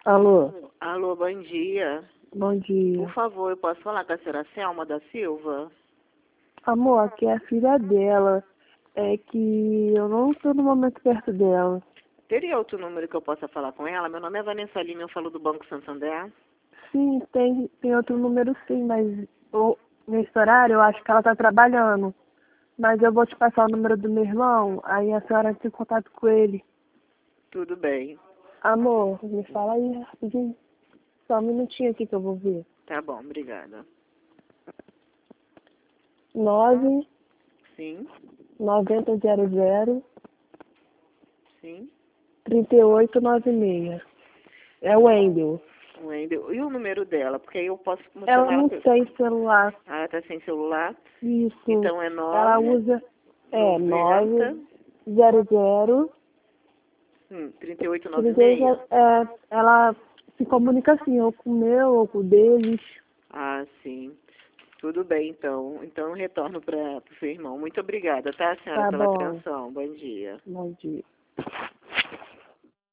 Alô, Alô, bom dia. bom dia. Por favor, eu posso falar com a senhora Selma da Silva? Amor, aqui é a filha dela. É que eu não estou no momento perto dela. Teria outro número que eu possa falar com ela? Meu nome é Vanessa Lima, eu falo do Banco Santander. Sim, tem outro número sim, mas nesse horário eu acho que ela está trabalhando. Mas eu vou te passar o número do meu irmão, aí a senhora entra em contato com ele. Tudo bem. Amor, me fala aí rapidinho. Só um minutinho aqui que eu vou ver. Tá bom, obrigada. 9 Sim, 9000 sim. 3896. É o Wendel. Wendel. E o número dela? Porque aí eu posso Ela chamar ela. não tem celular. Ah, ela tá sem celular? Isso. Então é Ela usa 90 900 3896? ela se comunica assim, ou com o meu, ou com o deles. Ah, sim. Tudo bem, então. Então eu retorno para o seu irmão. Muito obrigada, tá, senhora, Tá pela bom. atenção. Bom dia. Bom dia.